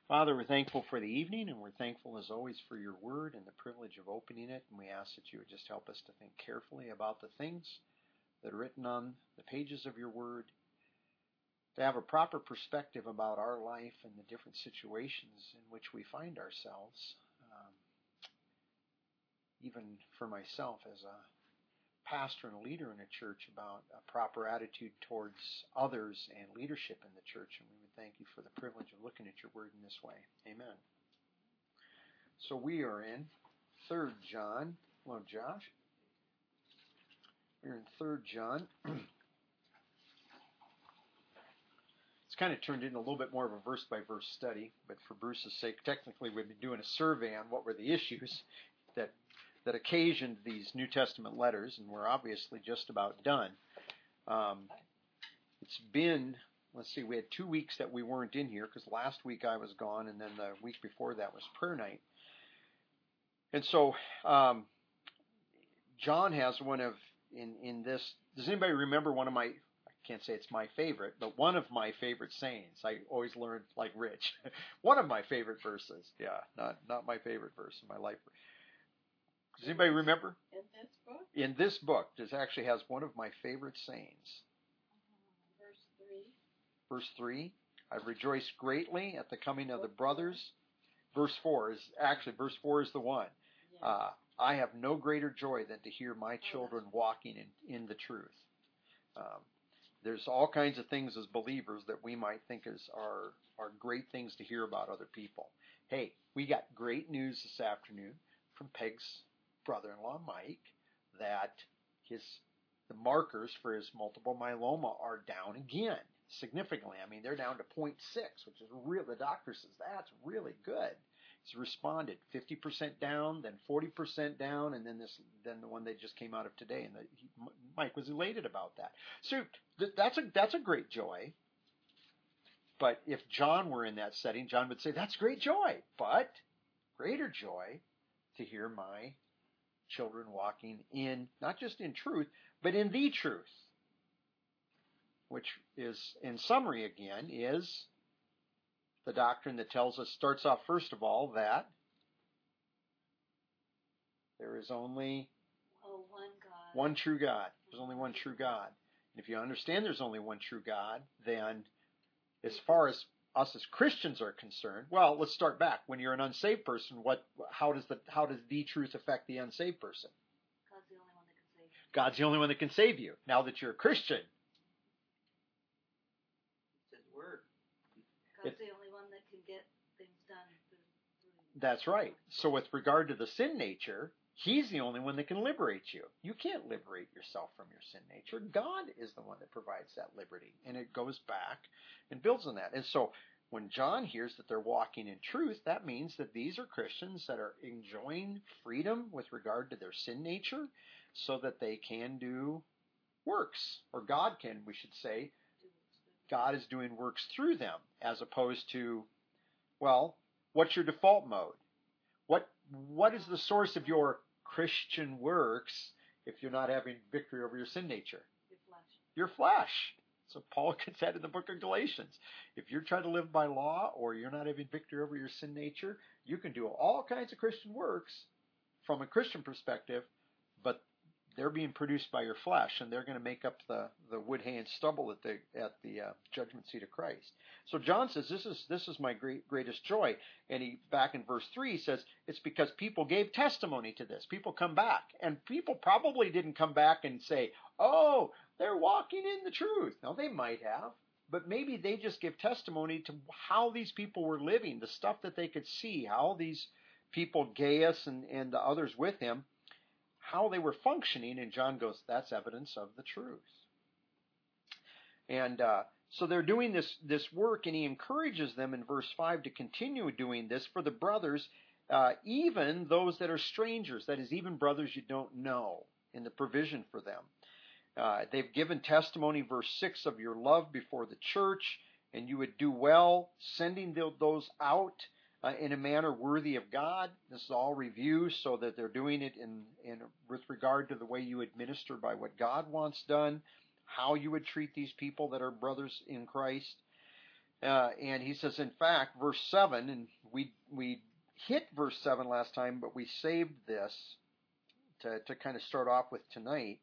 Father, we're thankful for the evening, and we're thankful as always for your word and the privilege of opening it. And we ask that you would just help us to think carefully about the things that are written on the pages of your word, to have a proper perspective about our life and the different situations in which we find ourselves. Even for myself as a pastor and a leader in a church, about a proper attitude towards others and leadership in the church. And we would thank you for the privilege of looking at your word in this way. Amen. So we are in 3 John. Hello, Josh. We're in 3 John. It's kind of turned into a little bit more of a verse-by-verse study, but for Bruce's sake, technically we've been doing a survey on what were the issues that occasioned these New Testament letters, and we're obviously just about done. It's been, we had 2 weeks that we weren't in here, because last week I was gone, and then the week before that was prayer night. And so John has one of, in this, does anybody remember one of my, I can't say it's my favorite, but one of my favorite sayings? I always learned like Rich. One of my favorite verses. Yeah, not my favorite verse in my life. Does anybody remember? In this book? In this book, this actually has one of my favorite sayings. Verse 3. Verse 3, I've rejoiced greatly at the coming of the brothers. Verse 4 is the one. Yeah. I have no greater joy than to hear my children walking in the truth. There's all kinds of things as believers that we might think are great things to hear about other people. Hey, we got great news this afternoon from Peg's brother-in-law Mike that the markers for his multiple myeloma are down again significantly. I mean, they're down to 0.6, which is real. The doctor says that's really good. He's responded 50% down, then 40% down, and then the one they just came out of today. And Mike was elated about that. So that's a great joy. But if John were in that setting, John would say that's great joy, but greater joy to hear my children walking in, not just in truth, but in the truth, which is, in summary again, is the doctrine that tells us, starts off first of all, that there is only one God. One true God. There's only one true God. And if you understand there's only one true God, then as far as us as Christians are concerned, well, let's start back. When you're an unsaved person, how does the truth affect the unsaved person? God's the only one that can save you. God's the only one that can save you. Now that you're a Christian, it's His Word. God's the only one that can get things done. That's right. So with regard to the sin nature, He's the only one that can liberate you. You can't liberate yourself from your sin nature. God is the one that provides that liberty. And it goes back and builds on that. And so when John hears that they're walking in truth, that means that these are Christians that are enjoying freedom with regard to their sin nature so that they can do works. Or God can, we should say. God is doing works through them as opposed to, well, what's your default mode? What is the source of your Christian works if you're not having victory over your sin nature? Your flesh. Your flesh. So Paul gets that in the book of Galatians. If you're trying to live by law or you're not having victory over your sin nature, you can do all kinds of Christian works from a Christian perspective, but they're being produced by your flesh, and they're going to make up the wood, hay, and stubble at the judgment seat of Christ. So John says, this is my greatest joy. And he, back in verse 3, he says, it's because people gave testimony to this. People come back. And people probably didn't come back and say, oh, they're walking in the truth. Now, they might have. But maybe they just give testimony to how these people were living, the stuff that they could see, how these people, Gaius and the others with him, how they were functioning, and John goes, that's evidence of the truth. And so they're doing this work, and he encourages them in verse 5 to continue doing this for the brothers, even those that are strangers, that is, even brothers you don't know, in the provision for them. They've given testimony, verse 6, of your love before the church, and you would do well sending those out in a manner worthy of God. This is all review so that they're doing it in with regard to the way you administer by what God wants done, how you would treat these people that are brothers in Christ. And he says, in fact, verse 7, and we hit verse 7 last time, but we saved this to kind of start off with tonight.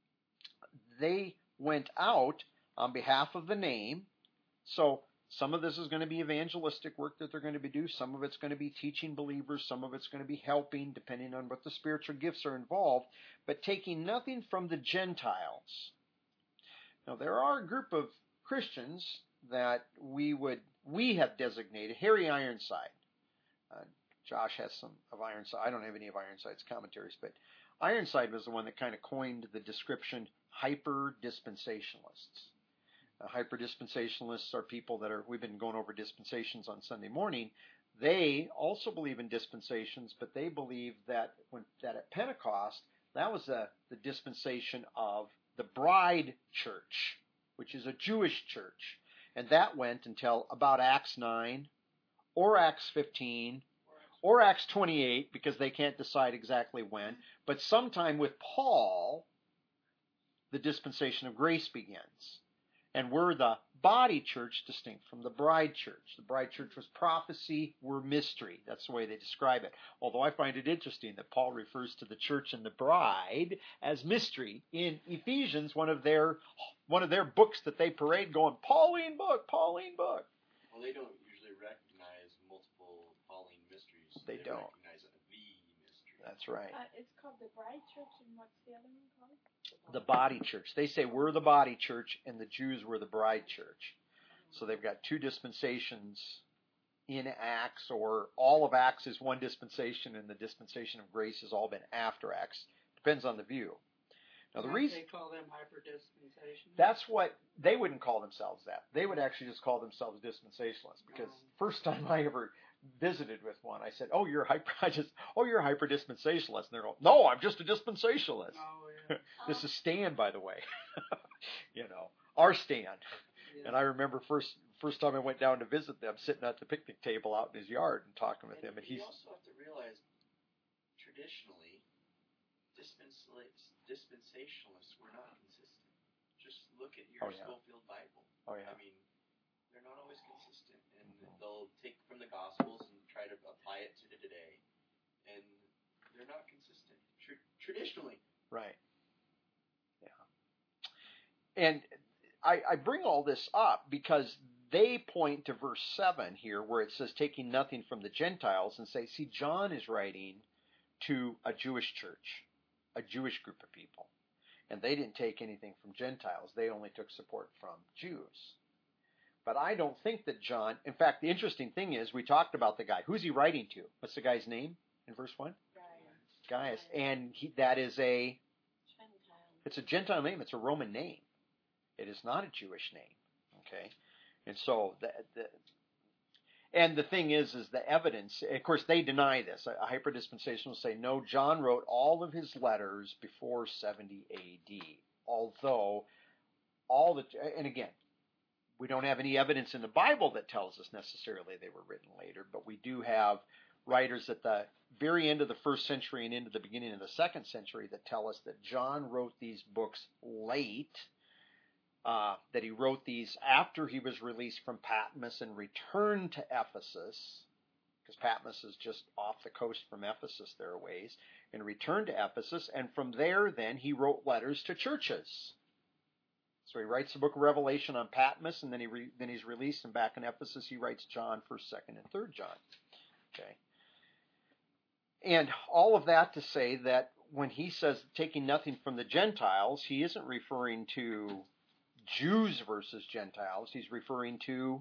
They went out on behalf of the name. So some of this is going to be evangelistic work that they're going to be doing. Some of it's going to be teaching believers. Some of it's going to be helping, depending on what the spiritual gifts are involved, but taking nothing from the Gentiles. Now, there are a group of Christians that we have designated. Harry Ironside. Josh has some of Ironside. I don't have any of Ironside's commentaries, but Ironside was the one that kind of coined the description hyper-dispensationalists. Hyper-dispensationalists are people that we've been going over dispensations on Sunday morning. They also believe in dispensations, but they believe that at Pentecost, that was the dispensation of the bride church, which is a Jewish church. And that went until about Acts 9 or Acts 15 or Acts 28, because they can't decide exactly when. But sometime with Paul, the dispensation of grace begins. And we're the body church distinct from the bride church. The bride church was prophecy, we're mystery. That's the way they describe it. Although I find it interesting that Paul refers to the church and the bride as mystery in Ephesians, one of their books that they parade going, Pauline book, Pauline book. Well, they don't usually recognize multiple Pauline mysteries. They don't. Recognize the mystery. That's right. It's called the bride church, and what's the other one called? The body church. They say we're the body church and the Jews were the bride church. So they've got two dispensations in Acts, or all of Acts is one dispensation and the dispensation of grace has all been after Acts. Depends on the view. Now the reason they call them hyper-dispensation. That's what they wouldn't call themselves that. They would actually just call themselves dispensationalists, because first time I ever visited with one, I said, "Oh, you're a hyper dispensationalist." And they're going, "No, I'm just a dispensationalist." Oh, yeah. This is Stan, by the way. Our Stan. Yeah. And I remember first time I went down to visit them, sitting at the picnic table out in his yard and talking with him. And you also have to realize, traditionally, dispensationalists were not consistent. Just look at your Schofield Bible. Oh yeah. I mean, they're not always consistent, and they'll take from the Gospels and try to apply it to today, and they're not consistent traditionally. Right. Yeah. And I bring all this up because they point to verse 7 here, where it says taking nothing from the Gentiles, and say, see, John is writing to a Jewish church, a Jewish group of people. And they didn't take anything from Gentiles. They only took support from Jews. But I don't think that John, in fact, the interesting thing is, we talked about the guy. Who's he writing to? What's the guy's name in verse 1? Gaius. And that is it's a Gentile name. It's a Roman name. It is not a Jewish name. Okay? And so, and the thing is the evidence, of course, they deny this. A hyper-dispensational will say, no, John wrote all of his letters before 70 AD. Although, and again, we don't have any evidence in the Bible that tells us necessarily they were written later, but we do have writers at the very end of the first century and into the beginning of the second century that tell us that John wrote these books late, that he wrote these after he was released from Patmos and returned to Ephesus, because Patmos is just off the coast from Ephesus there a ways, and returned to Ephesus, and from there then he wrote letters to churches. So he writes the book of Revelation on Patmos, and then he's released, and back in Ephesus he writes John, 1st, 2nd, and 3rd John. Okay. And all of that to say that when he says taking nothing from the Gentiles, he isn't referring to Jews versus Gentiles. He's referring to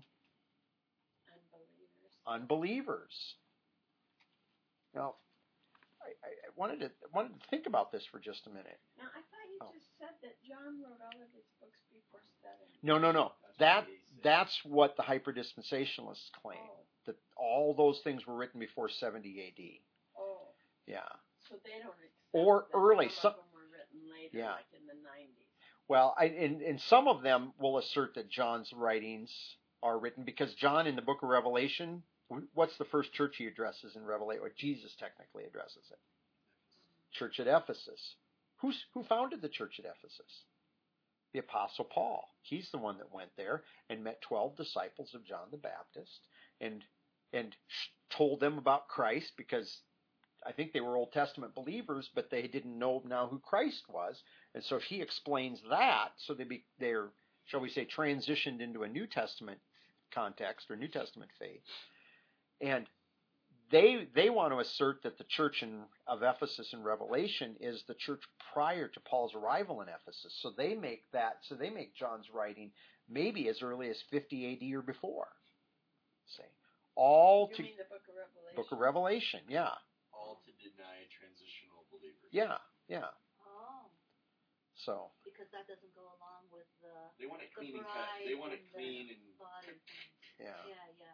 unbelievers. Now, I wanted to think about this for just a minute. Now, I thought you just said that John wrote all of his books before 70. No. That's what the hyper-dispensationalists claim. Oh. That all those things were written before 70 A.D. Oh. Yeah. So they don't accept or that early. Some of them were written later, like in the 90s. Well, and some of them will assert that John's writings are written because John in the book of Revelation, what's the first church he addresses in Revelation? Or Jesus technically addresses it. Church at Ephesus. Who founded the church at Ephesus? The Apostle Paul. He's the one that went there and met 12 disciples of John the Baptist and told them about Christ, because I think they were Old Testament believers, but they didn't know now who Christ was. And so he explains that, so they're, shall we say, transitioned into a New Testament context or New Testament faith. And they want to assert that the church of Ephesus in Revelation is the church prior to Paul's arrival in Ephesus. So they make John's writing maybe as early as 50 AD or before. Say, You mean the Book of Revelation, yeah. All to deny transitional believers. Yeah. Oh, So because that doesn't go along with the They want it clean and cut. bride They want it and clean the and body things. yeah. Yeah.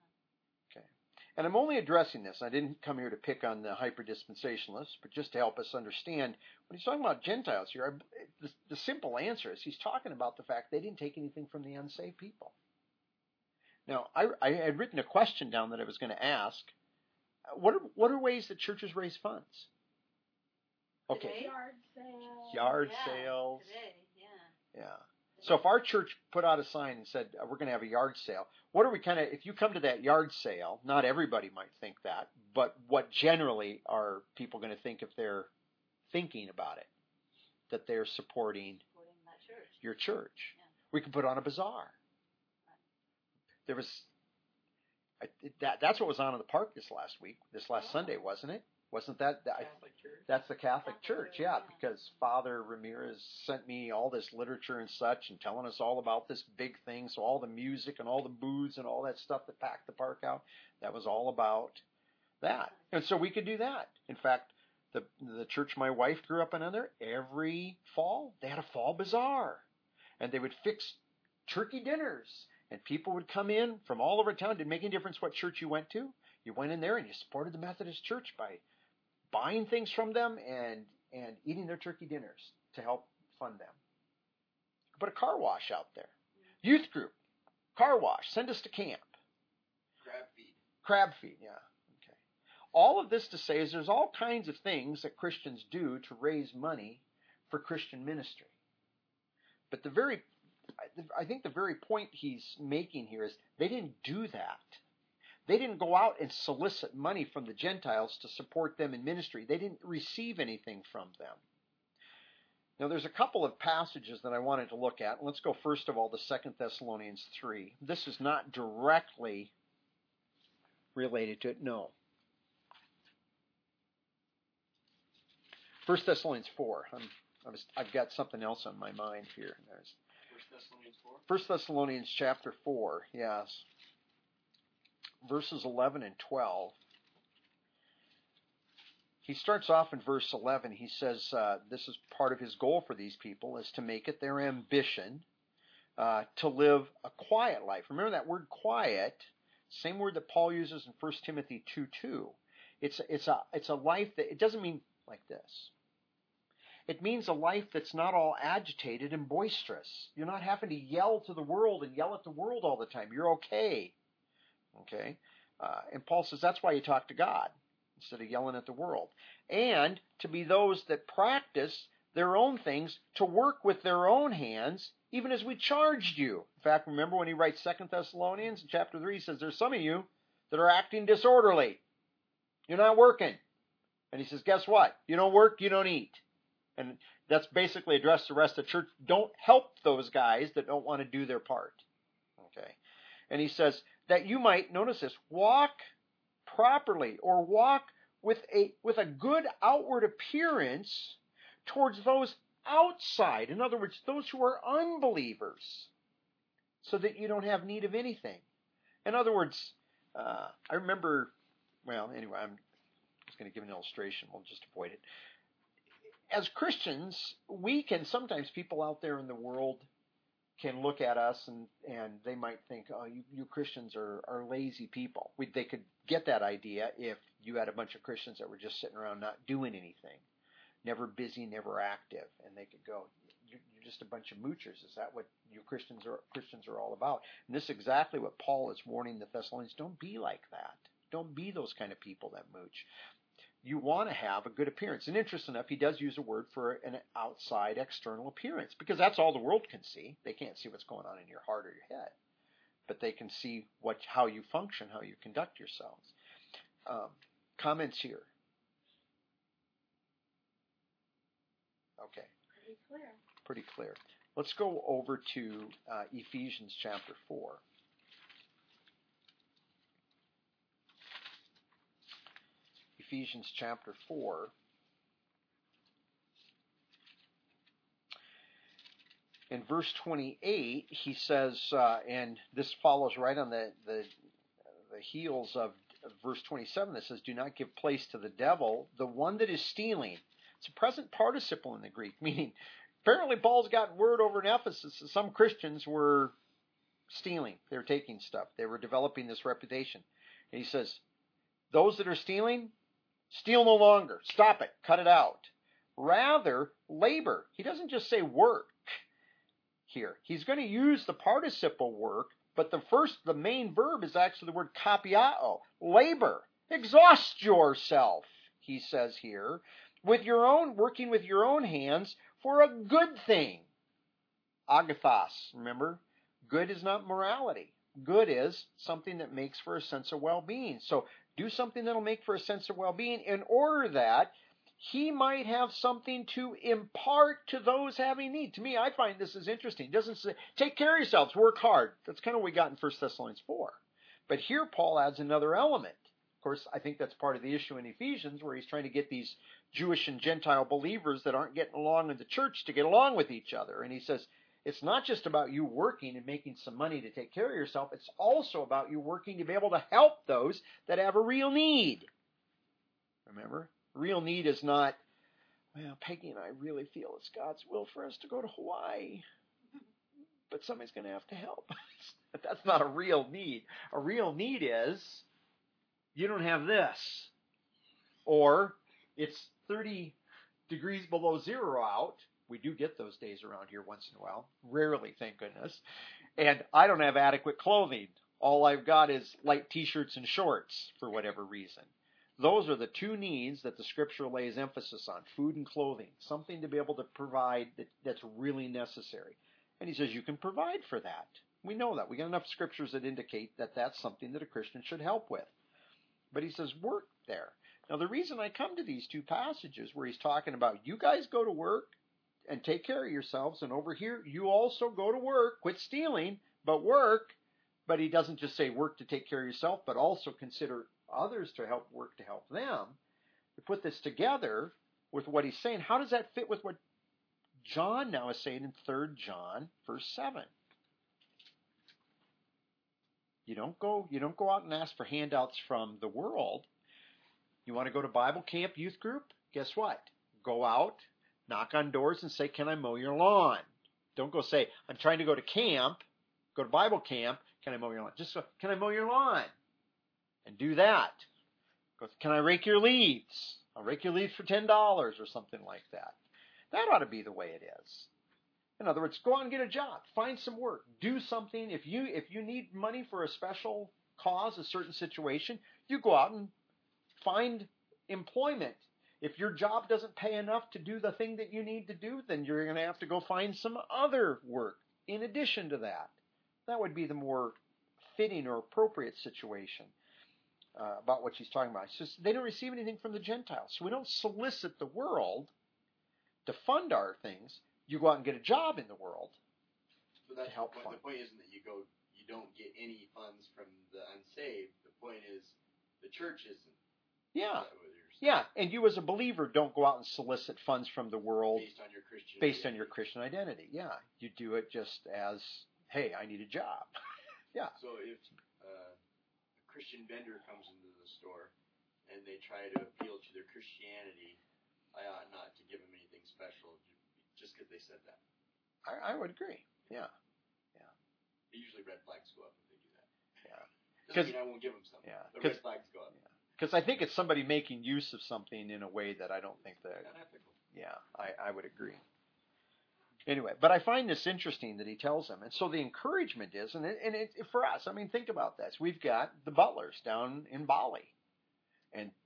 And I'm only addressing this. I didn't come here to pick on the hyper-dispensationalists, but just to help us understand. When he's talking about Gentiles here, the simple answer is he's talking about the fact they didn't take anything from the unsaved people. Now, I had written a question down that I was going to ask. What are ways that churches raise funds? Okay. Today? Yard sale. Sales. Today, Yeah. So if our church put out a sign and said, we're going to have a yard sale, if you come to that yard sale, not everybody might think that, but what generally are people going to think if they're thinking about it? That they're supporting that church. your church. Yeah. We can put on a bazaar. There was, that's what was on in the park this last Sunday, wasn't it? Wasn't that? Catholic Church. That's the Catholic Church, yeah, yeah. because Father Ramirez sent me all this literature and such and telling us all about this big thing. So all the music and all the booths and all that stuff that packed the park out, that was all about that. And so we could do that. In fact, the church my wife grew up in under, every fall, they had a fall bazaar. And they would fix turkey dinners. And people would come in from all over town. Didn't make any difference what church you went to. You went in there and you supported the Methodist Church by buying things from them and eating their turkey dinners to help fund them. Put a car wash out there. Youth group, car wash, send us to camp. Crab feed, yeah. Okay. All of this to say is there's all kinds of things that Christians do to raise money for Christian ministry. But I think the very point he's making here is they didn't do that. They didn't go out and solicit money from the Gentiles to support them in ministry. They didn't receive anything from them. Now, there's a couple of passages that I wanted to look at. Let's go first of all to 2 Thessalonians 3. This is not directly related to it, no. 1 Thessalonians 4. I've got something else on my mind here. 1 Thessalonians 4? 1 Thessalonians chapter 4, yes. Verses 11 and 12. He starts off in verse 11. He says this is part of his goal for these people, is to make it their ambition to live a quiet life. Remember that word quiet, same word that Paul uses in 1 Timothy 2:2. It's a life that, it doesn't mean like this. It means a life that's not all agitated and boisterous. You're not having to yell to the world and yell at the world all the time. You're okay. Okay? And Paul says that's why you talk to God instead of yelling at the world. And to be those that practice their own things, to work with their own hands, even as we charged you. In fact, remember when he writes 2 Thessalonians in chapter 3, he says, there's some of you that are acting disorderly. You're not working. And he says, guess what? You don't work, you don't eat. And that's basically addressed to the rest of the church. Don't help those guys that don't want to do their part. Okay? And he says that you might, notice this, walk properly or walk with a good outward appearance towards those outside. In other words, those who are unbelievers, so that you don't have need of anything. In other words, I remember, well, anyway, I'm just going to give an illustration. We'll just avoid it. As Christians, sometimes people out there in the world can look at us and they might think, oh, you Christians are lazy people. They could get that idea if you had a bunch of Christians that were just sitting around not doing anything, never busy, never active, and they could go, you're just a bunch of moochers. Is that what you Christians are all about? And this is exactly what Paul is warning the Thessalonians. Don't be like that. Don't be those kind of people that mooch. you want to have a good appearance. And interesting enough, he does use a word for an outside external appearance, because that's all the world can see. They can't see what's going on in your heart or your head, but they can see how you function, how you conduct yourselves. Comments here? Okay. Pretty clear. Let's go over to Ephesians chapter 4. Ephesians chapter 4. In verse 28, he says, and this follows right on the heels of verse 27 that says, do not give place to the devil, the one that is stealing. It's a present participle in the Greek, meaning apparently Paul's gotten word over in Ephesus that some Christians were stealing. They were taking stuff. They were developing this reputation. And he says, those that are stealing, steal no longer. Stop it. Cut it out. Rather, labor. He doesn't just say work here. He's going to use the participle work, but the main verb is actually the word kapiao. Labor. Exhaust yourself, he says here, working with your own hands for a good thing. Agathos, remember? Good is not morality. Good is something that makes for a sense of well-being. So do something that will make for a sense of well-being in order that he might have something to impart to those having need. To me, I find this is interesting. It doesn't say, take care of yourselves, work hard. That's kind of what we got in 1 Thessalonians 4. But here Paul adds another element. Of course, I think that's part of the issue in Ephesians, where he's trying to get these Jewish and Gentile believers that aren't getting along in the church to get along with each other. And he says, it's not just about you working and making some money to take care of yourself. It's also about you working to be able to help those that have a real need. Remember? Real need is not, well, Peggy and I really feel it's God's will for us to go to Hawaii, but somebody's going to have to help us. That's not a real need. A real need is, you don't have this, or it's 30 degrees below zero out. We do get those days around here once in a while. Rarely, thank goodness. And I don't have adequate clothing. All I've got is light t-shirts and shorts for whatever reason. Those are the two needs that the Scripture lays emphasis on, food and clothing, something to be able to provide that's really necessary. And he says you can provide for that. We know that. We got enough Scriptures that indicate that that's something that a Christian should help with. But he says work there. Now, the reason I come to these two passages where he's talking about you guys go to work and take care of yourselves, and over here you also go to work, quit stealing, but work. But he doesn't just say work to take care of yourself, but also consider others to help work to help them. To put this together with what he's saying, how does that fit with what John now is saying in 3 John verse 7? You don't go out and ask for handouts from the world. You want to go to Bible camp, youth group? Guess what? Go out, knock on doors and say, can I mow your lawn? Don't go say, I'm trying to go to camp, go to Bible camp, can I mow your lawn? Just go, can I mow your lawn? And do that. Go, can I rake your leaves? I'll rake your leaves for $10 or something like that. That ought to be the way it is. In other words, go out and get a job. Find some work. Do something. If you need money for a special cause, a certain situation, you go out and find employment. If your job doesn't pay enough to do the thing that you need to do, then you're going to have to go find some other work in addition to that. That would be the more fitting or appropriate situation about what she's talking about. It's just they don't receive anything from the Gentiles. So we don't solicit the world to fund our things. You go out and get a job in the world so that's to help the fund. The point isn't that you don't get any funds from the unsaved. The point is the church isn't. Yeah. Yeah, and you as a believer don't go out and solicit funds from the world based on your Christian identity. Yeah, you do it just as, hey, I need a job. Yeah. So if a Christian vendor comes into the store and they try to appeal to their Christianity, I ought not to give them anything special just because they said that. I would agree. Yeah. Yeah. Usually red flags go up if they do that. Yeah. Doesn't mean I won't give them something. Yeah. The red flags go up. Yeah. Because I think it's somebody making use of something in a way that I don't think that. Unethical. Yeah, I would agree. Anyway, but I find this interesting that he tells them. And so the encouragement is, and for us, I mean, think about this. We've got the butlers down in Bali. And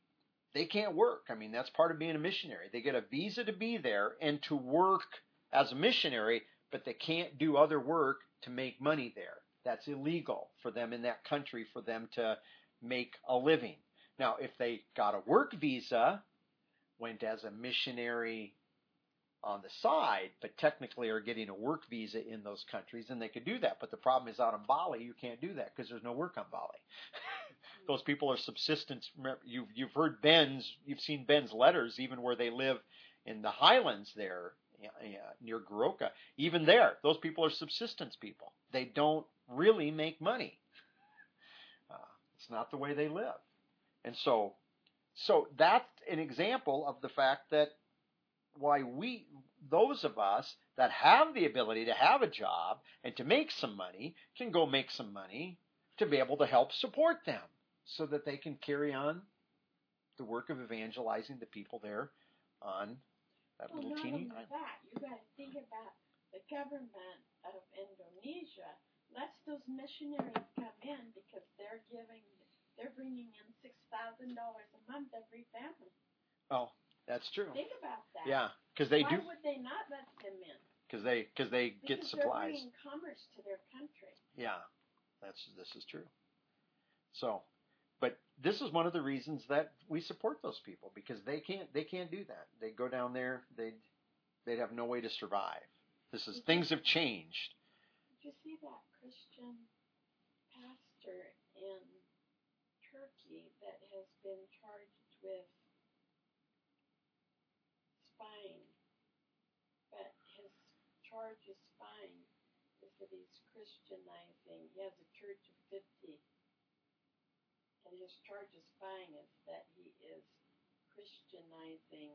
they can't work. I mean, that's part of being a missionary. They get a visa to be there and to work as a missionary, but they can't do other work to make money there. That's illegal for them in that country for them to make a living. Now, if they got a work visa, went as a missionary on the side, but technically are getting a work visa in those countries, and they could do that. But the problem is out on Bali, you can't do that because there's no work on Bali. Those people are subsistence. You've heard Ben's, you've seen Ben's letters, even where they live in the highlands there near Goroka. Even there, those people are subsistence people. They don't really make money. It's not the way they live. And so that's an example of the fact that why those of us that have the ability to have a job and to make some money can go make some money to be able to help support them so that they can carry on the work of evangelizing the people there on that little teeny island. That, you got to think about the government of Indonesia lets those missionaries come in because they're bringing in $6,000 a month every family. Oh, that's true. Think about that. Yeah, because they do. Why would they not let them in? Because they get supplies. They're bringing commerce to their country. Yeah, this is true. So, but this is one of the reasons that we support those people because they can't do that. They go down there, they'd have no way to survive. Things have changed. Did you see that Christian pastor in Turkey that has been charged with spying, but his charge of spying is that he's Christianizing. He has a church of 50, and his charge of spying is that he is Christianizing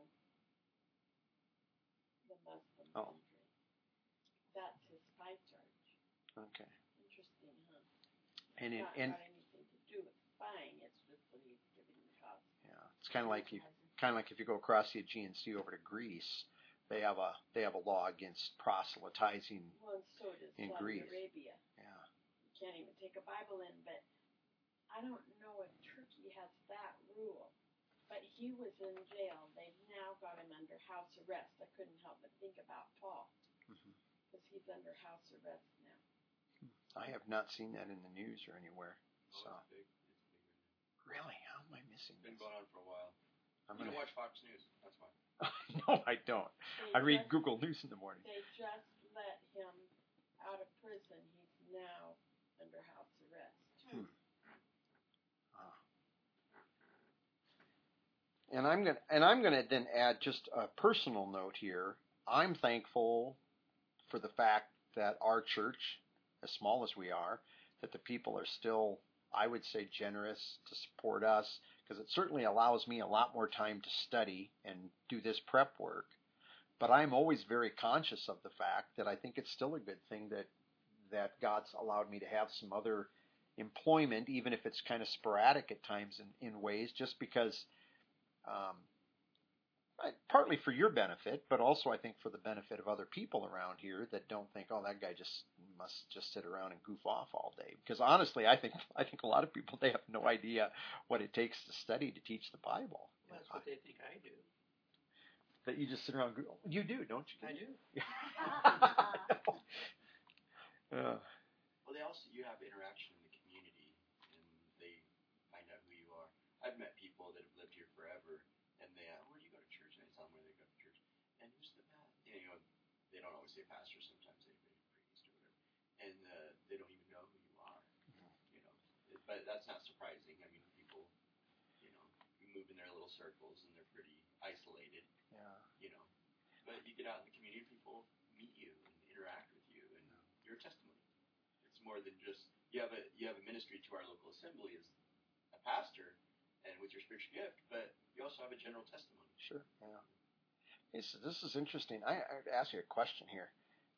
the Muslim country. That's his spy charge. Okay. Interesting, huh? And It's not got anything to do with spying. It's just that he's giving the gospel. Yeah, it's kind of like if you go across the Aegean Sea over to Greece, they have a law against proselytizing. Well, and so does in Saudi Greece. Arabia. Yeah. You can't even take a Bible in, but I don't know if Turkey has that rule. But he was in jail. They've now got him under house arrest. I couldn't help but think about Paul because he's under house arrest now. I have not seen that in the news or anywhere. So It's big. really, how am I missing It's been this? going on for a while. I'm You gonna don't watch Fox News. That's why. No, I don't. I read Google News in the morning. They just let him out of prison. He's now under house arrest. And I'm gonna then add just a personal note here. I'm thankful for the fact that our church, as small as we are, that the people are still, I would say, generous to support us, because it certainly allows me a lot more time to study and do this prep work. But I'm always very conscious of the fact that I think it's still a good thing that God's allowed me to have some other employment, even if it's kind of sporadic at times in ways, just because partly for your benefit, but also I think for the benefit of other people around here that don't think, oh, that guy must just sit around and goof off all day. Because honestly, I think a lot of people, they have no idea what it takes to study to teach the Bible. That's what they think I do. That you just sit around and goof. You do, don't you? I do. Well, you have interaction in the community, and they find out who you are. I've met people that have lived here forever, and they where do you go to church? And I tell them where they go to church. And who's the pastor? You know, they don't always say pastor. Sometimes they say priest or whatever, and they don't even know who you are. You know, but that's not surprising. I mean, people, you know, you move in their little circles, and they're pretty isolated. Yeah. You know, but you get out in the community, people meet you and interact with you, and you're a testimony. It's more than just you have a ministry to our local assembly as a pastor and with your spiritual gift, but you also have a general testimony. Sure. Yeah. Hey, so this is interesting. I'd ask you a question here.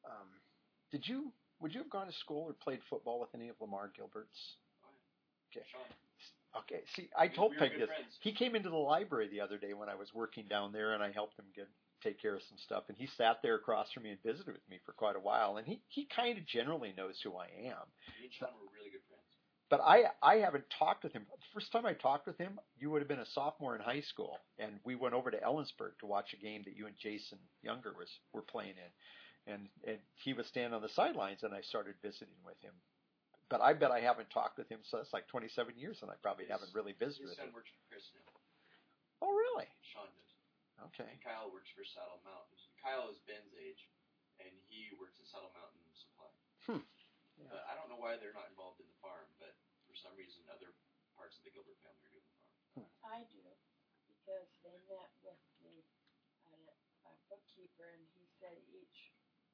Would you have gone to school or played football with any of Lamar Gilbert's? Okay. Sean. Okay. See, I told we were Peg good this. friends. He came into the library the other day when I was working down there, and I helped him take care of some stuff. And he sat there across from me and visited with me for quite a while. And he kind of generally knows who I am. Me and Sean were really good friends. But I haven't talked with him. The first time I talked with him, you would have been a sophomore in high school, and we went over to Ellensburg to watch a game that you and Jason Younger were playing in, and he was standing on the sidelines, and I started visiting with him. But I bet I haven't talked with him since like 27 years, and I probably haven't really visited His with son him. works for Chris now. Oh, really? Sean does. Okay. And Kyle works for Saddle Mountain. Kyle is Ben's age, and he works at Saddle Mountain Supply. Yeah. I don't know why they're not involved in the farm, but for some reason other parts of the Gilbert family are doing the farm. I do, because they met with the bookkeeper, and he said each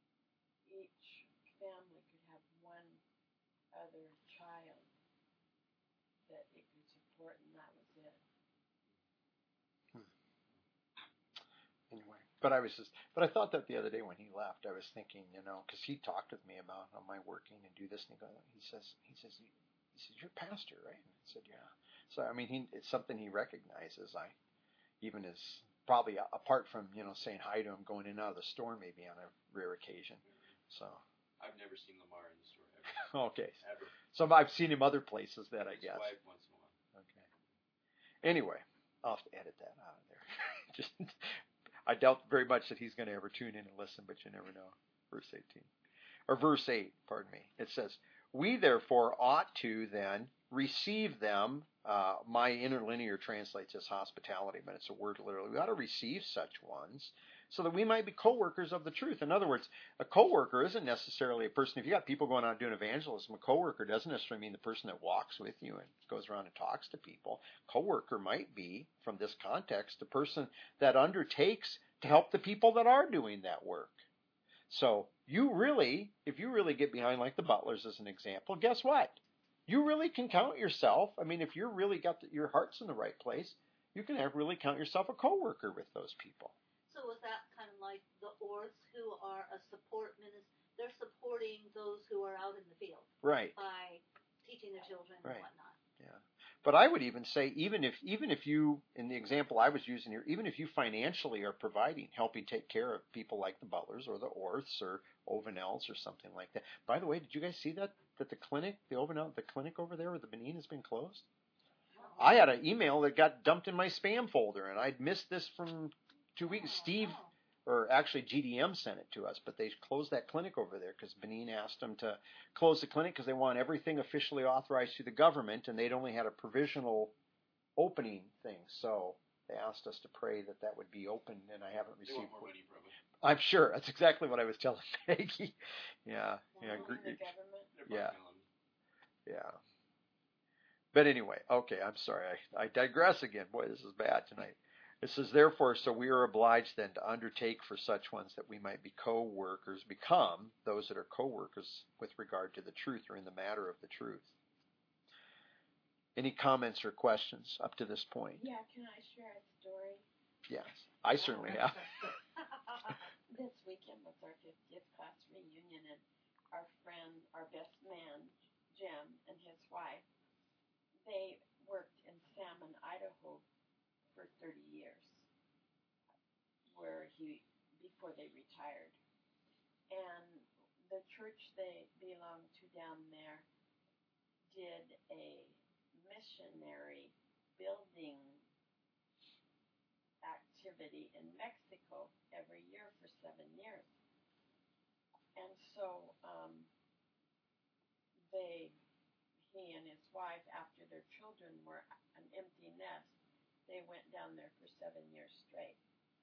family could have one other child that it could support, and that was it. Anyway, but I thought that the other day when he left, I was thinking, because he talked with me about my working and do this, and he says, you're a pastor, right? And I said, yeah. So I mean, it's something he recognizes. Even as probably apart from saying hi to him, going in and out of the store maybe on a rare occasion. So I've never seen Lamar in the store ever. Okay. Ever. So I've seen him other places that I His guess. wife once in a while. Okay. Anyway, I'll have to edit that out of there. Just, I doubt very much that he's going to ever tune in and listen, but you never know. Verse 18. Or verse 8, pardon me. It says, we therefore ought to then receive them. My interlinear translates as hospitality, but it's a word literally. We ought to receive such ones so that we might be co-workers of the truth. In other words, a co-worker isn't necessarily a person. If you got people going out doing evangelism, a co-worker doesn't necessarily mean the person that walks with you and goes around and talks to people. Co-worker might be, from this context, the person that undertakes to help the people that are doing that work. So if you really get behind like the Butlers as an example, guess what? You really can count yourself. I mean, if you're really got your heart's in the right place, you can really count yourself a co-worker with those people. So is that kind of like the Orths who are a support ministry? They're supporting those who are out in the field. Right. By teaching the children and whatnot. Yeah. But I would even say, even if you, in the example I was using here, even if you financially are providing, helping take care of people like the Butlers or the Orths or Ovenels or something like that. By the way, did you guys see that the clinic, the clinic over there, or the Benin has been closed? I had an email that got dumped in my spam folder, and I'd missed this from 2 weeks. Steve, or actually GDM sent it to us, but they closed that clinic over there because Benin asked them to close the clinic because they want everything officially authorized through the government, and they'd only had a provisional opening thing. So they asked us to pray that would be open, and I haven't received. They want more money from it. I'm sure that's exactly what I was telling Peggy. Yeah, The government. Yeah. Yeah. But anyway, okay, I'm sorry. I digress again. Boy, this is bad tonight. It says, therefore, so we are obliged then to undertake for such ones that we might be co-workers, become those that are co-workers with regard to the truth or in the matter of the truth. Any comments or questions up to this point? Yeah, can I share a story? Yes, I certainly have. This weekend was our 50th class reunion, and our best man, Jim, and his wife, they worked in Salmon, Idaho for 30 years, before they retired. And the church they belonged to down there did a missionary building activity in Mexico every year for 7 years. And so he and his wife, after their children were an empty nest, they went down there for 7 years straight.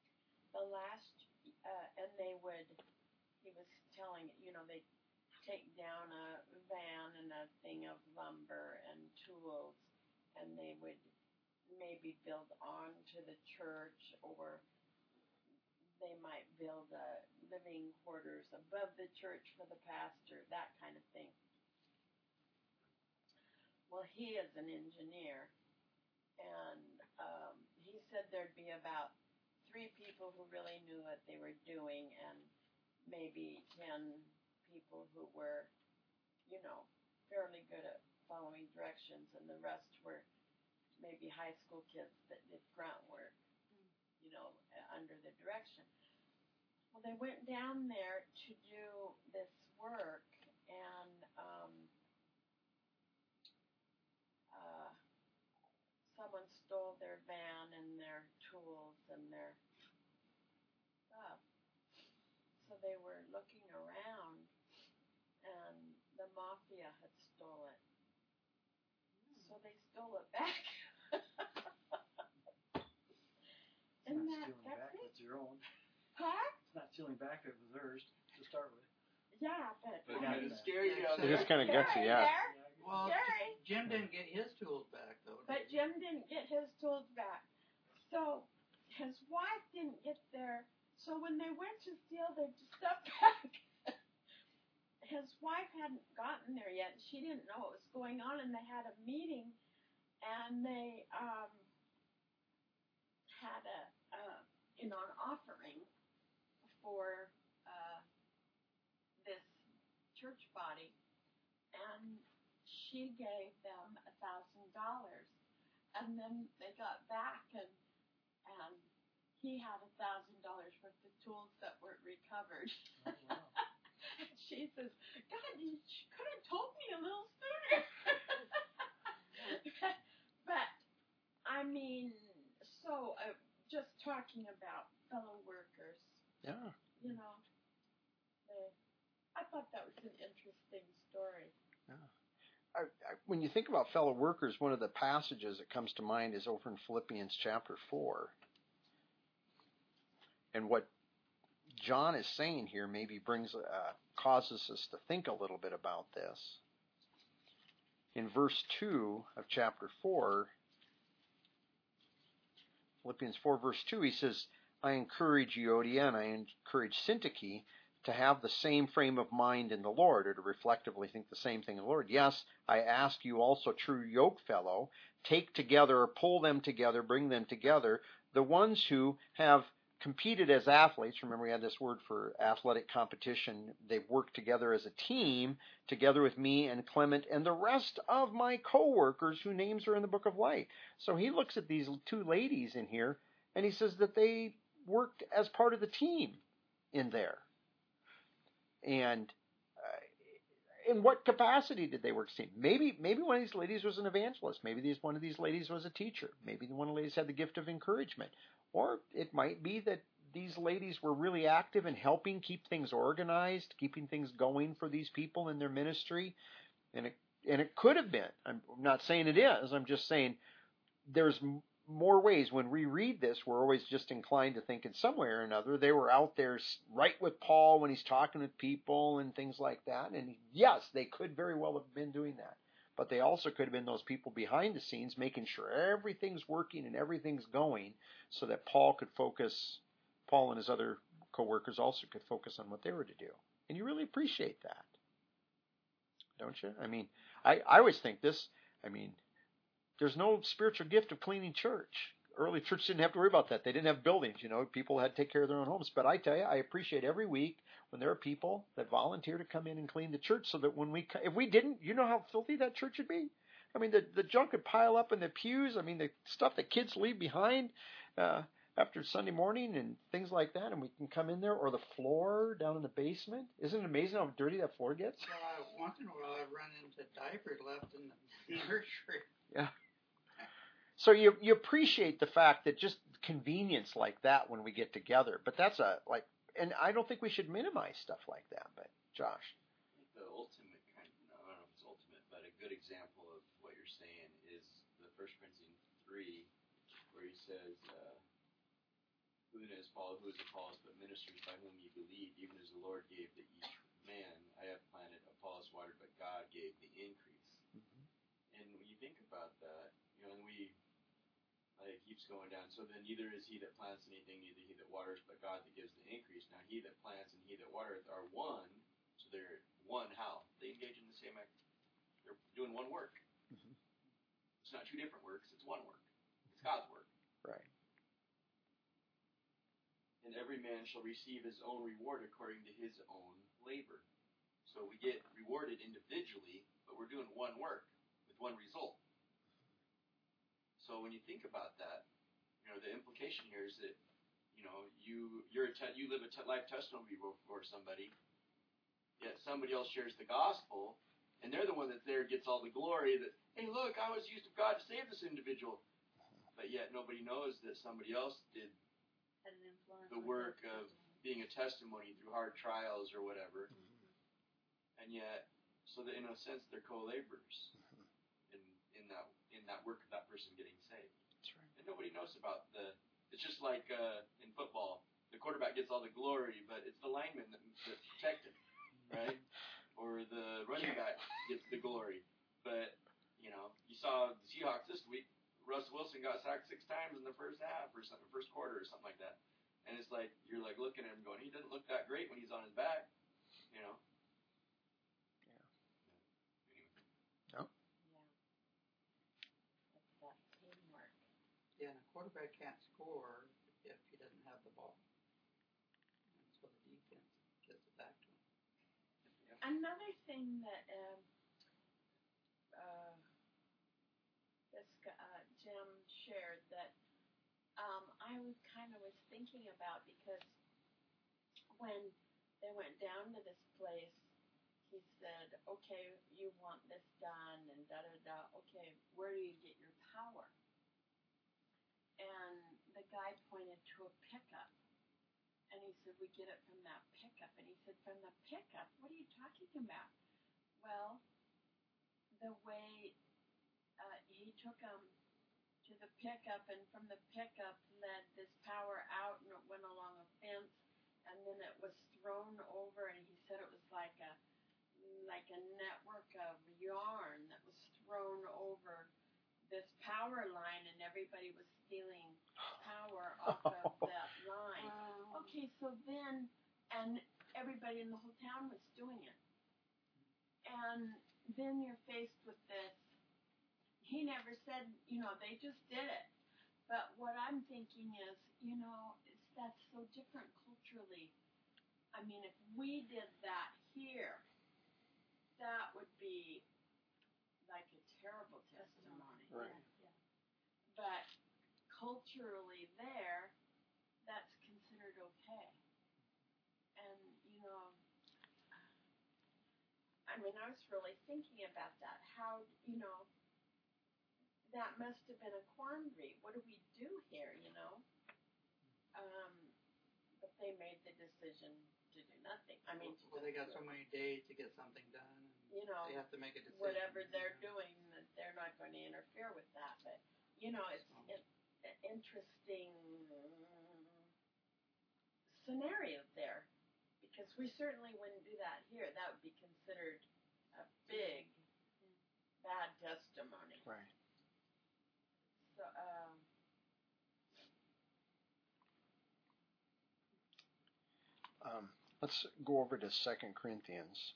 He was telling, they'd take down a van and a thing of lumber and tools, and they would maybe build onto the church, or they might build living quarters above the church for the pastor, that kind of thing. Well, he is an engineer, and he said there'd be about 3 people who really knew what they were doing, and maybe 10 people who were, fairly good at following directions, and the rest were maybe high school kids that did grunt work, under the direction. Well, they went down there to do this work, and stole their van and their tools and their stuff. So they were looking around, and the mafia had stole it. So they stole it back. It's Isn't not that stealing back crazy? what's your own. Huh? It's not stealing back if it was theirs to start with. Yeah, but But Yeah. kind of scary Yeah, out It there. is kind of gutsy, yeah. There. Well, Scary. Jim didn't get his tools back though. But Jim didn't get his tools back. So his wife didn't get there. So when they went to steal their stuff back, his wife hadn't gotten there yet. She didn't know what was going on, and they had a meeting, and they had an offering for this church body, and she gave them $1,000, and then they got back, and he had $1,000 worth of tools that were recovered. Oh, wow. And she says, "God, you could have told me a little sooner." but I mean, so just talking about fellow workers, Yeah. you know, I thought that was an interesting story. When you think about fellow workers, one of the passages that comes to mind is over in Philippians chapter 4. And what John is saying here maybe causes us to think a little bit about this. In verse 2 of chapter 4, Philippians 4 verse 2, he says, I encourage Euodia and I encourage Syntyche to have the same frame of mind in the Lord, or to reflectively think the same thing in the Lord. Yes, I ask you also, true yoke fellow, take together or pull them together, bring them together, the ones who have competed as athletes. Remember, we had this word for athletic competition. They've worked together as a team, together with me and Clement and the rest of my co-workers whose names are in the book of life. So he looks at these two ladies in here, and he says that they worked as part of the team in there. And in what capacity did they work as a team? Maybe one of these ladies was an evangelist. Maybe one of these ladies was a teacher. Maybe one of the ladies had the gift of encouragement. Or it might be that these ladies were really active in helping keep things organized, keeping things going for these people in their ministry. And it could have been. I'm not saying it is. I'm just saying there's more ways. When we read this, we're always just inclined to think in some way or another they were out there right with Paul when he's talking with people and things like that. And yes, they could very well have been doing that. But they also could have been those people behind the scenes making sure everything's working and everything's going so that Paul and his other co-workers also could focus on what they were to do. And you really appreciate that, don't you? I mean, I always think this, there's no spiritual gift of cleaning church. Early church didn't have to worry about that. They didn't have buildings, people had to take care of their own homes. But I tell you, I appreciate every week when there are people that volunteer to come in and clean the church so that if we didn't, you know how filthy that church would be? The junk would pile up in the pews. The stuff that kids leave behind after Sunday morning and things like that, and we can come in there, or the floor down in the basement. Isn't it amazing how dirty that floor gets? Once in a while I run into diapers left in the nursery. Yeah. So you appreciate the fact that just convenience like that when we get together. But that's and I don't think we should minimize stuff like that. But Josh. The ultimate I don't know if it's ultimate, but a good example of what you're saying is the 1 Corinthians 3, where he says, who is Paul, who is Apollos, but ministers by whom you believe, even as the Lord gave to each man. I have planted, Apollos watered, but God gave the increase. Mm-hmm. And when you think about that, it keeps going down. So then neither is he that plants anything, neither he that waters, but God that gives the increase. Now he that plants and he that watereth are one. So they're one how? They engage in the same act. They're doing one work. Mm-hmm. It's not two different works. It's one work. It's God's work. Right. And every man shall receive his own reward according to his own labor. So we get rewarded individually, but we're doing one work with one result. So when you think about that, the implication here is that, you live a life testimony before somebody, yet somebody else shares the gospel, and they're the one that's there gets all the glory that, hey, look, I was used of God to save this individual. but yet nobody knows that somebody else did Had an influence. the with work those of testimonies. being a testimony through hard trials or whatever, Mm-hmm. and yet, so that in a sense they're co-laborers in that work of that person getting saved. That's right. And nobody knows about it's just like in football, the quarterback gets all the glory, but it's the lineman that's protected, right? Or the running back gets the glory. But, you saw the Seahawks this week, Russell Wilson got sacked 6 times in the first half or something, first quarter or something like that. And it's like, you're like looking at him going, he doesn't look that great when he's on his back, Yeah. Anyway. It's that teamwork. Yeah, and a quarterback can't score if he doesn't have the ball. And so the defense gets it back to him. Another thing that Jim shared that I was thinking about, because when they went down to this place, he said, okay, you want this done and da-da-da, okay, where do you get your power? And the guy pointed to a pickup. And he said, we get it from that pickup. And he said, from the pickup? What are you talking about? Well, the way he took them to the pickup, and from the pickup led this power out, and it went along a fence, and then it was thrown over, and he said it was like a network of yarn that was thrown over this power line, and everybody was stealing power off of that line. Okay, so then, and everybody in the whole town was doing it. And then you're faced with this. He never said, they just did it. But what I'm thinking is, that's so different culturally. I mean, if we did that here, that would be like a terrible testimony. Right. Yeah. But culturally there, that's considered okay. And, I was really thinking about that. How, that must have been a quandary. What do we do here, But they made the decision to do nothing. Well, they got so many days to get something done, and they have to make a decision. Whatever they're doing, that they're not going to interfere with that. But, it's an interesting scenario there, because we certainly wouldn't do that here. That would be considered a big bad testimony. Right. So, Let's go over to 2 Corinthians.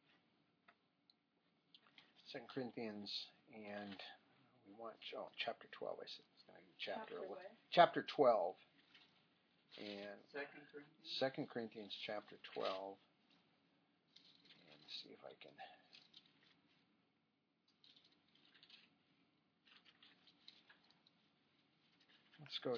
2 Corinthians, and we want chapter 12. I said it's going to be chapter 11. what? Chapter 12. And 2 Corinthians. 2 Corinthians chapter 12. And see if I can. Let's go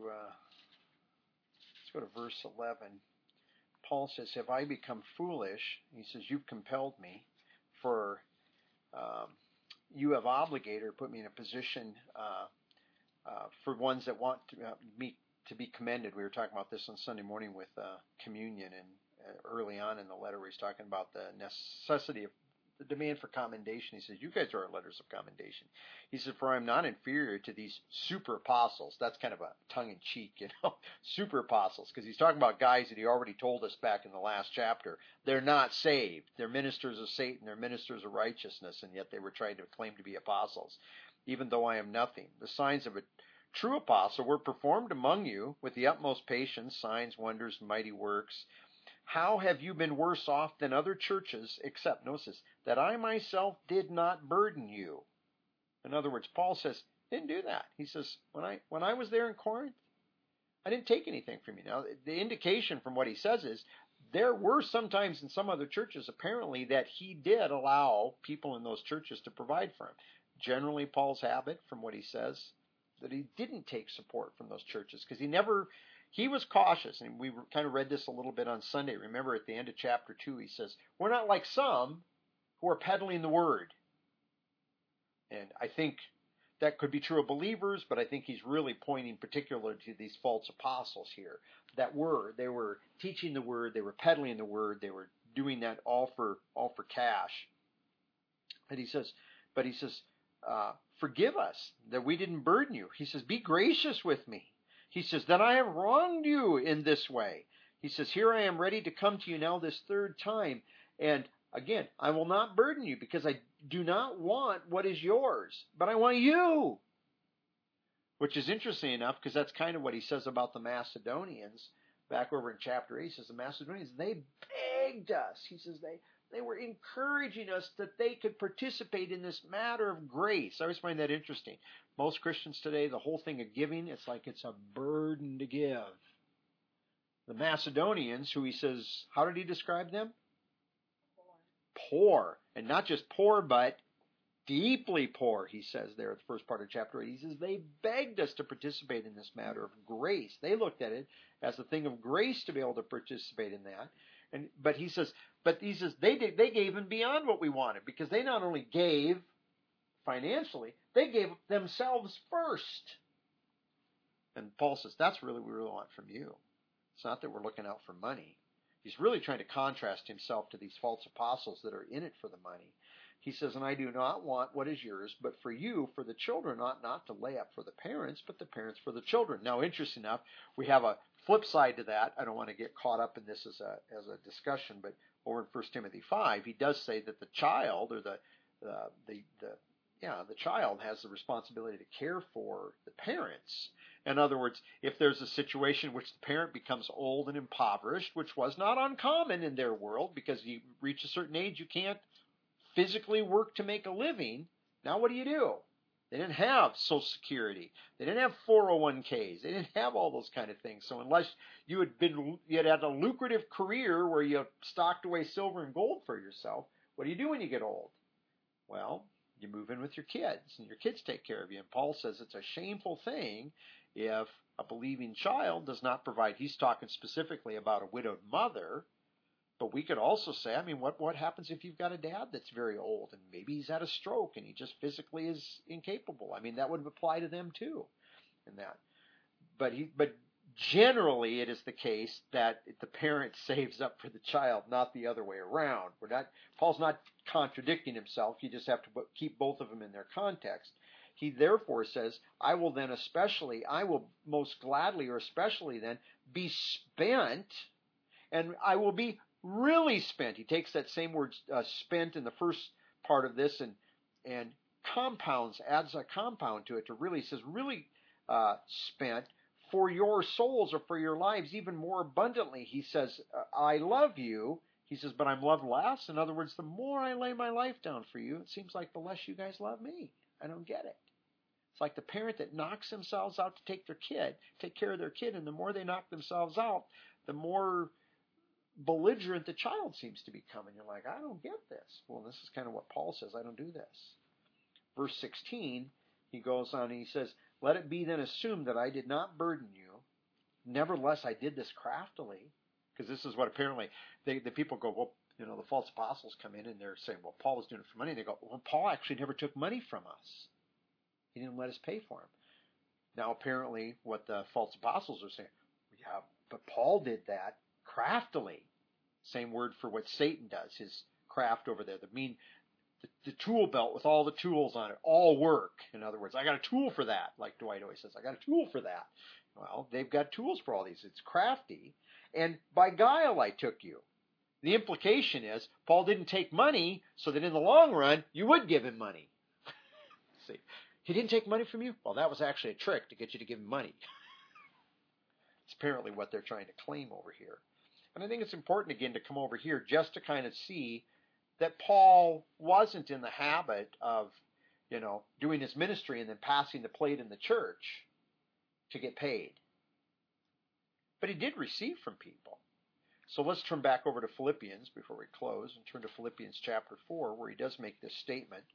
to verse 11. Paul says, "Have I become foolish?" He says, "You've compelled me, for you have obligated or put me in a position for ones that want me to be commended." We were talking about this on Sunday morning with communion, and early on in the letter where he's talking about the necessity of the demand for commendation. He says, "You guys are our letters of commendation." He said, "For I am not inferior to these super apostles." That's kind of a tongue-in-cheek, super apostles, because he's talking about guys that he already told us back in the last chapter. They're not saved. They're ministers of Satan. They're ministers of righteousness, and yet they were trying to claim to be apostles, even though I am nothing. The signs of a true apostle were performed among you with the utmost patience, signs, wonders, mighty works. How have you been worse off than other churches, except, notice this, that I myself did not burden you? In other words, Paul says, didn't do that. He says, when I was there in Corinth, I didn't take anything from you. Now, the indication from what he says is, there were sometimes in some other churches, apparently, that he did allow people in those churches to provide for him. Generally, Paul's habit, from what he says, that he didn't take support from those churches, because he was cautious, and we kind of read this a little bit on Sunday. Remember, at the end of chapter 2, he says, we're not like some who are peddling the word. And I think that could be true of believers, but I think he's really pointing particularly to these false apostles here. They were teaching the word, they were peddling the word, they were doing that all for cash. And he says, forgive us that we didn't burden you. He says, be gracious with me. He says, that I have wronged you in this way. He says, here I am ready to come to you now this third time. And again, I will not burden you because I do not want what is yours, but I want you. Which is interesting enough because that's kind of what he says about the Macedonians. Back over in chapter 8, he says the Macedonians, they begged us. He says they were encouraging us that they could participate in this matter of grace. I always find that interesting. Most Christians today, the whole thing of giving, it's like it's a burden to give. The Macedonians, who he says, how did he describe them? Poor. And not just poor, but deeply poor, he says there at the first part of chapter 8. He says they begged us to participate in this matter of grace. They looked at it as a thing of grace to be able to participate in that. But he says they gave even beyond what we wanted, because they not only gave financially, they gave themselves first. And Paul says that's really what we really want from you. It's not that we're looking out for money. He's really trying to contrast himself to these false apostles that are in it for the money. He says, and I do not want what is yours, but for you, for the children, not to lay up for the parents, but the parents for the children. Now, interesting enough, we have a flip side to that. I don't want to get caught up in this as a discussion, but over in 1 Timothy 5, he does say that the child, or the child has the responsibility to care for the parents. In other words, if there's a situation in which the parent becomes old and impoverished, which was not uncommon in their world, because you reach a certain age, you can't physically work to make a living. Now what do? They didn't have Social Security. They didn't have 401ks. They didn't have all those kind of things. So unless you had had a lucrative career where you stocked away silver and gold for yourself, what do you do when you get old? Well, you move in with your kids, and your kids take care of you. And Paul says it's a shameful thing if a believing child does not provide. He's talking specifically about a widowed mother, but we could also say, what happens if you've got a dad that's very old and maybe he's had a stroke and he just physically is incapable? That would apply to them too, in that. But generally, it is the case that the parent saves up for the child, not the other way around. Paul's not contradicting himself. You just have to keep both of them in their context. He therefore says, I will most gladly or especially then be spent, and I will be really spent. He takes that same word spent in the first part of this and adds a compound to it to really, says really spent for your souls or for your lives even more abundantly. He says, I love you. He says, but I'm loved less. In other words, the more I lay my life down for you, it seems like the less you guys love me. I don't get it. It's like the parent that knocks themselves out to take care of their kid, and the more they knock themselves out, the more belligerent the child seems to become. And you're like, I don't get this. Well, this is kind of what Paul says. I don't do this. Verse 16, he goes on and he says, let it be then assumed that I did not burden you. Nevertheless, I did this craftily. Because this is what apparently the people go, well, the false apostles come in and they're saying, well, Paul was doing it for money. And they go, well, Paul actually never took money from us. He didn't let us pay for him. Now, apparently, what the false apostles are saying, yeah, but Paul did that craftily. Same word for what Satan does, his craft over there. The tool belt with all the tools on it, all work. In other words, I got a tool for that. Like Dwight always says, I got a tool for that. Well, they've got tools for all these. It's crafty. And by guile I took you. The implication is Paul didn't take money so that in the long run you would give him money. See, he didn't take money from you? Well, that was actually a trick to get you to give him money. It's apparently what they're trying to claim over here. And I think it's important, again, to come over here just to kind of see that Paul wasn't in the habit of, doing his ministry and then passing the plate in the church to get paid. But he did receive from people. So let's turn back over to Philippians before we close and turn to Philippians chapter 4, where he does make this statement.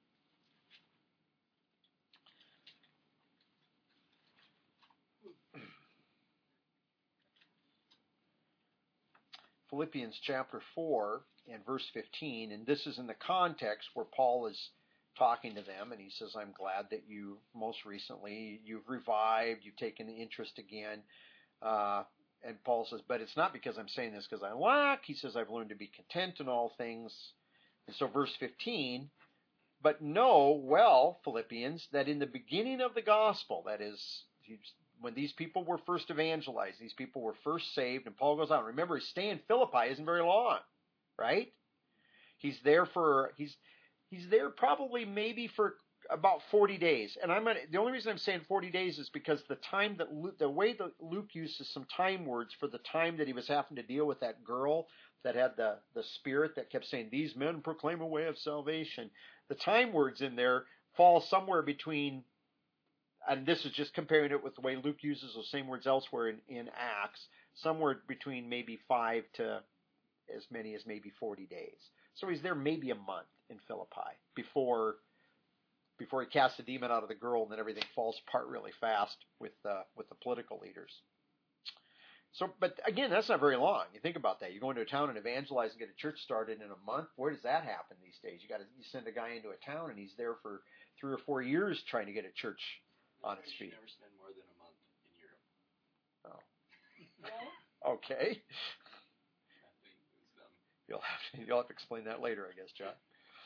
Philippians chapter 4 and verse 15, and this is in the context where Paul is talking to them, and he says, I'm glad that you, most recently, you've revived, you've taken interest again. And Paul says, but it's not because I'm saying this because I lack. He says, I've learned to be content in all things. And so verse 15, but know well, Philippians, that in the beginning of the gospel, that is, when these people were first evangelized, these people were first saved, and Paul goes on. Remember, his stay in Philippi isn't very long, right? He's there probably maybe for about 40 days. And the only reason I'm saying 40 days is because the way that Luke uses some time words for the time that he was having to deal with that girl that had the spirit that kept saying, these men proclaim a way of salvation. The time words in there fall somewhere between, and this is just comparing it with the way Luke uses those same words elsewhere in Acts, somewhere between maybe 5 to as many as maybe 40 days. So he's there maybe a month in Philippi before he casts the demon out of the girl, and then everything falls apart really fast with the political leaders. So, but again, that's not very long. You think about that. You go into a town and evangelize and get a church started in a month. Where does that happen these days? You send a guy into a town and he's there for 3 or 4 years trying to get a church on its feet. You never spend more than a month in Europe. Oh. Well, Okay. You'll have to explain that later, I guess, John.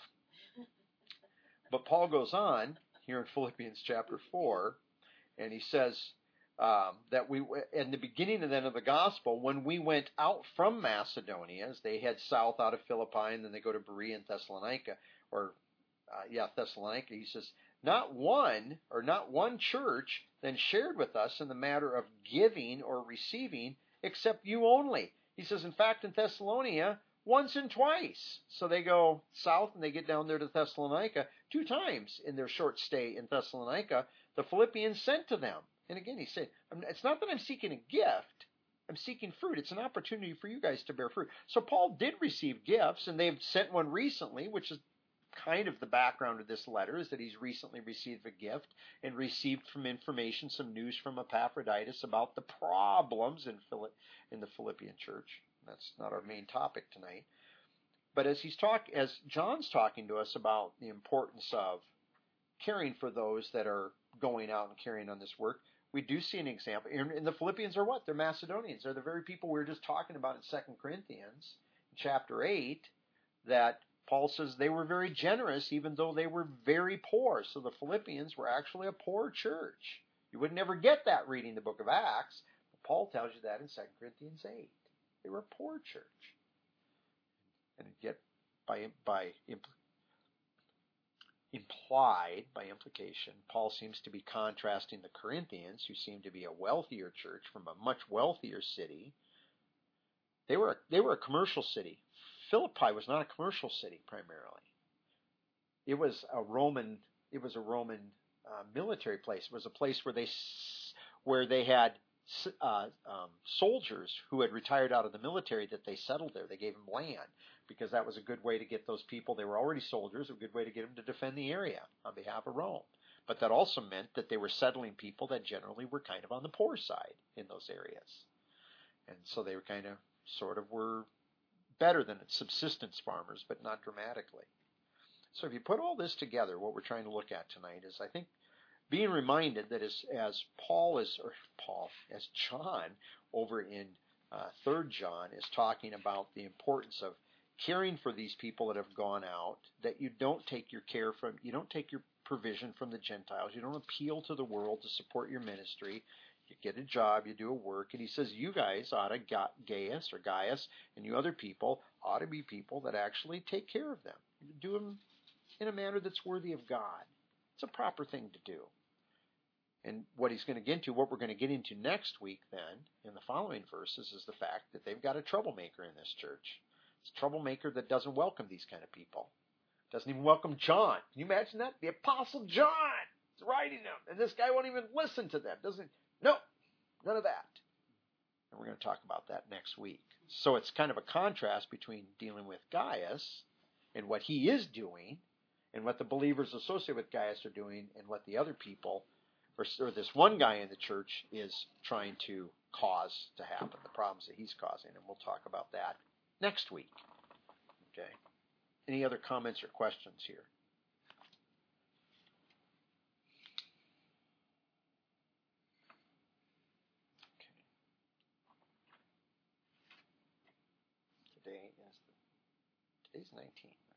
But Paul goes on here in Philippians chapter 4, and he says that we, in the beginning and then of the gospel, when we went out from Macedonia, as they head south out of Philippi, and then they go to Berea and Thessalonica, Thessalonica, he says, not one church then shared with us in the matter of giving or receiving, except you only. He says, in fact, in Thessalonica, once and twice. So they go south and they get down there to Thessalonica 2 times in their short stay in Thessalonica. The Philippians sent to them. And again, he said, it's not that I'm seeking a gift. I'm seeking fruit. It's an opportunity for you guys to bear fruit. So Paul did receive gifts, and they've sent one recently, which is kind of the background of this letter, is that he's recently received a gift and received some information, some news from Epaphroditus about the problems in the Philippian church. That's not our main topic tonight. But as John's talking to us about the importance of caring for those that are going out and carrying on this work, we do see an example. And the Philippians are what? They're Macedonians. They're the very people we were just talking about in 2 Corinthians, chapter 8, that Paul says they were very generous even though they were very poor. So the Philippians were actually a poor church. You would never get that reading the book of Acts. But Paul tells you that in 2 Corinthians 8. They were a poor church. And yet, by implication, Paul seems to be contrasting the Corinthians, who seem to be a wealthier church from a much wealthier city. They were a commercial city. Philippi was not a commercial city primarily. It was a Roman military place. It was a place where they had soldiers who had retired out of the military that they settled there. They gave them land because that was a good way to get those people. They were already soldiers, a good way to get them to defend the area on behalf of Rome. But that also meant that they were settling people that generally were kind of on the poor side in those areas. And so they were were better than subsistence farmers, but not dramatically. So if you put all this together, what we're trying to look at tonight is, I think, being reminded that as John over in 3 John is talking about the importance of caring for these people that have gone out, that you don't take your provision from the Gentiles, you don't appeal to the world to support your ministry. You get a job, you do a work, and he says you guys ought to, Gaius, and you other people ought to be people that actually take care of them. Do them in a manner that's worthy of God. It's a proper thing to do. And what we're going to get into next week then, in the following verses, is the fact that they've got a troublemaker in this church. It's a troublemaker that doesn't welcome these kind of people. Doesn't even welcome John. Can you imagine that? The Apostle John is writing them, and this guy won't even listen to them. No, none of that. And we're going to talk about that next week. So it's kind of a contrast between dealing with Gaius and what he is doing, and what the believers associated with Gaius are doing, and what the other people, or this one guy in the church, is trying to cause to happen, the problems that he's causing. And we'll talk about that next week. Okay. Any other comments or questions here? Today's 19.